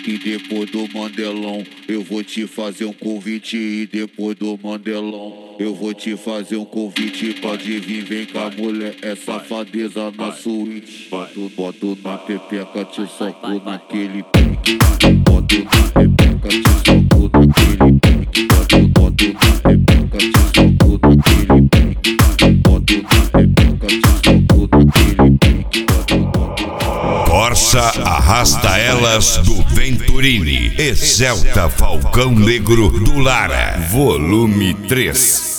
E depois do Mandelão, eu vou te fazer um convite. E depois do Mandelão, eu vou te fazer um convite. Pode vir, vem cá, mulher, é safadeza na suíte. Boto na pepeca, te soco naquele pique. Boto na pepeca, te soco naquele pique. Boto na pepeca, te soco naquele pique. Boto na pepeca, te soco naquele pique. Corsa Arrasta Elas do Venturini. Excelta Falcão Negro do Lara. Volume 3.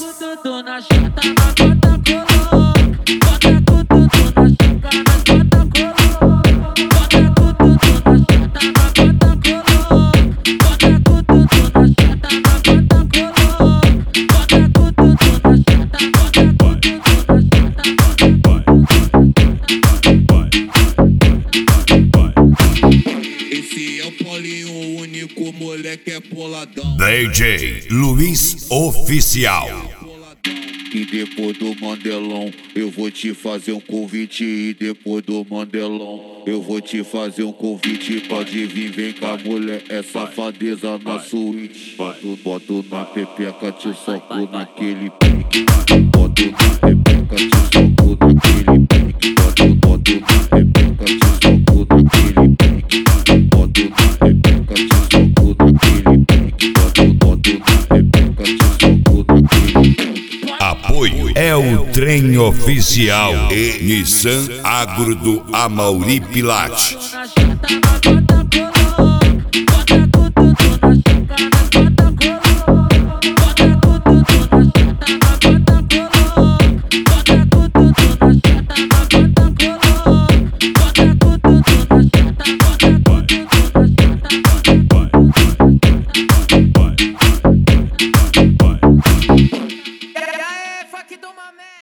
Moleque é poladão. DJ Luiz Oficial. E depois do Mandelão, eu vou te fazer um convite. E depois do Mandelão, eu vou te fazer um convite. Pode vir, vem cá, mulher, é safadeza na suíte. Boto na pepeca, te soco naquele pique. Boto na pepeca, te soco naquele pique. Boto na pepeca, te soco naquele pique. Boto na pepeca, te soco naquele pique. Boto na pepeca, te soco naquele pique. Apoio é o Trem Oficial e Nissan Agro do Amauri Pilate.